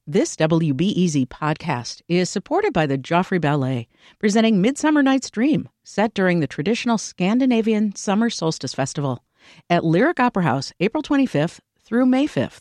This WBEZ podcast is supported by the Joffrey Ballet, presenting Midsummer Night's Dream, set during the traditional Scandinavian Summer Solstice Festival at Lyric Opera House, April 25th through May 5th.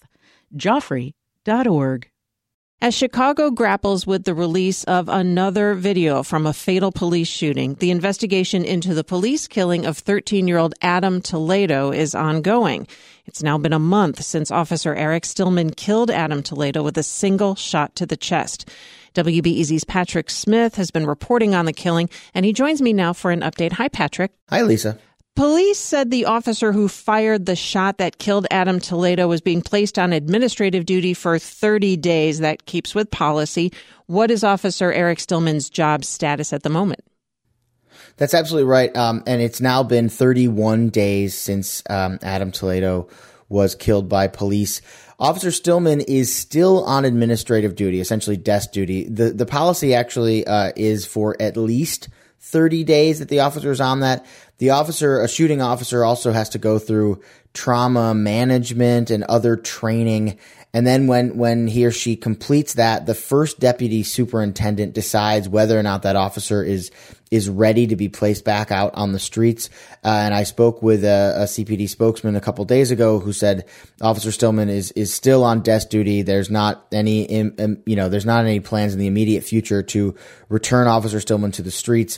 Joffrey.org. As Chicago grapples with the release of another video from a fatal police shooting, the investigation into the police killing of 13-year-old Adam Toledo is ongoing. It's now been a month since Officer Eric Stillman killed Adam Toledo with a single shot to the chest. WBEZ's Patrick Smith has been reporting on the killing, and he joins me now for an update. Hi, Patrick. Hi, Lisa. Police said the officer who fired the shot that killed Adam Toledo was being placed on administrative duty for 30 days. That keeps with policy. What is Officer Eric Stillman's job status at the moment? That's absolutely right. And it's now been 31 days since Adam Toledo was killed by police. Officer Stillman is still on administrative duty, essentially desk duty. The policy actually is for at least 30 days that the officer is on that. The officer, a shooting officer, also has to go through trauma management and other training. And then when he or she completes that, the first deputy superintendent decides whether or not that officer is ready to be placed back out on the streets. And I spoke with a CPD spokesman a couple days ago who said Officer Stillman is still on desk duty. There's not any, there's not any plans in the immediate future to return Officer Stillman to the streets.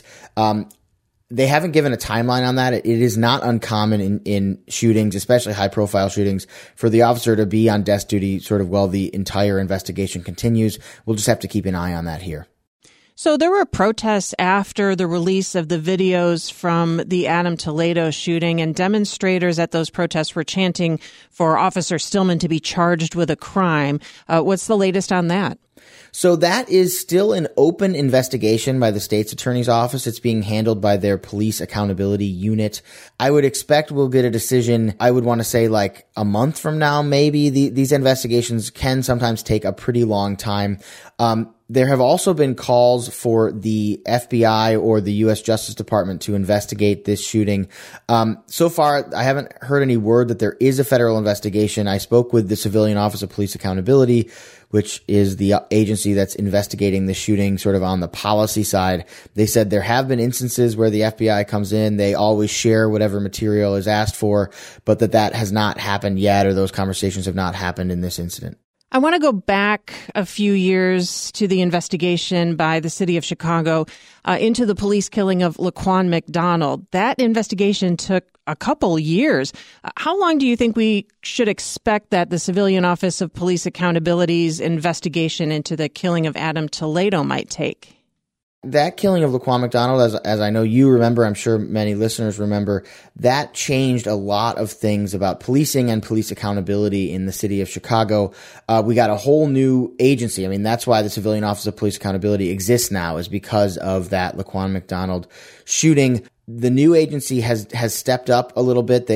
They haven't given a timeline on that. It is not uncommon in shootings, especially high-profile shootings, for the officer to be on desk duty sort of while the entire investigation continues. We'll just have to keep an eye on that here. So there were protests after the release of the videos from the Adam Toledo shooting, and demonstrators at those protests were chanting for Officer Stillman to be charged with a crime. What's the latest on that? So that is still an open investigation by the state's attorney's office. It's being handled by their police accountability unit. I would expect we'll get a decision, I would want to say like a month from now, maybe. These investigations can sometimes take a pretty long time. There have also been calls for the FBI or the U.S. Justice Department to investigate this shooting. So far, I haven't heard any word that there is a federal investigation. I spoke with the Civilian Office of Police Accountability, which is the agency that's investigating the shooting sort of on the policy side. They said there have been instances where the FBI comes in. They always share whatever material is asked for, but that has not happened yet, or those conversations have not happened in this incident. I want to go back a few years to the investigation by the city of Chicago into the police killing of Laquan McDonald. That investigation took a couple years. How long do you think we should expect that the Civilian Office of Police Accountability's investigation into the killing of Adam Toledo might take? That killing of Laquan McDonald, as I know you remember, I'm sure many listeners remember, that changed a lot of things about policing and police accountability in the city of Chicago. We got a whole new agency. I mean, that's why the Civilian Office of Police Accountability exists now, is because of that Laquan McDonald shooting. The new agency has stepped up a little bit.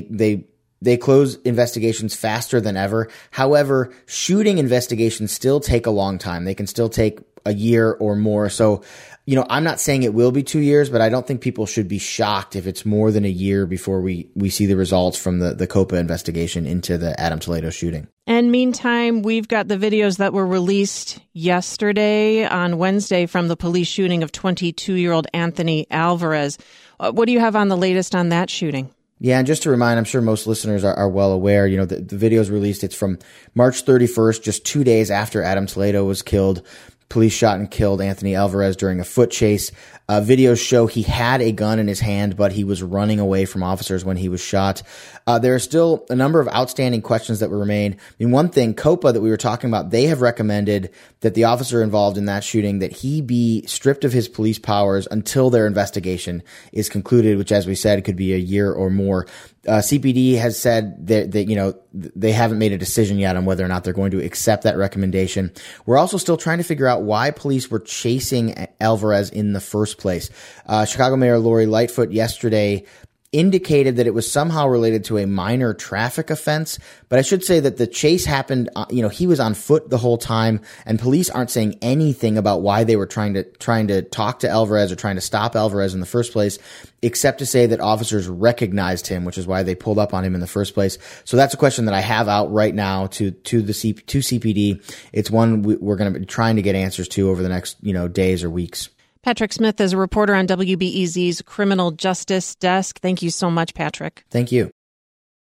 They close investigations faster than ever. However, shooting investigations still take a long time. They can still take a year or more. So, I'm not saying it will be 2 years, but I don't think people should be shocked if it's more than a year before we see the results from the COPA investigation into the Adam Toledo shooting. And meantime, we've got the videos that were released yesterday on Wednesday from the police shooting of 22-year-old Anthony Alvarez. What do you have on the latest on that shooting? Yeah, and just to remind, I'm sure most listeners are well aware, the video is released. It's from March 31st, just 2 days after Adam Toledo was killed. Police shot and killed Anthony Alvarez during a foot chase. Videos show he had a gun in his hand, but he was running away from officers when he was shot. There are still a number of outstanding questions that remain. I mean, one thing, COPA that we were talking about, they have recommended that the officer involved in that shooting, that he be stripped of his police powers until their investigation is concluded, which, as we said, could be a year or more. CPD has said that they haven't made a decision yet on whether or not they're going to accept that recommendation. We're also still trying to figure out why police were chasing Alvarez in the first place. Chicago Mayor Lori Lightfoot yesterday indicated that it was somehow related to a minor traffic offense. But I should say that the chase happened, he was on foot the whole time, and police aren't saying anything about why they were trying to talk to Alvarez or trying to stop Alvarez in the first place, except to say that officers recognized him, which is why they pulled up on him in the first place. So that's a question that I have out right now to CPD. It's one we're going to be trying to get answers to over the next, days or weeks. Patrick Smith is a reporter on WBEZ's Criminal Justice Desk. Thank you so much, Patrick. Thank you.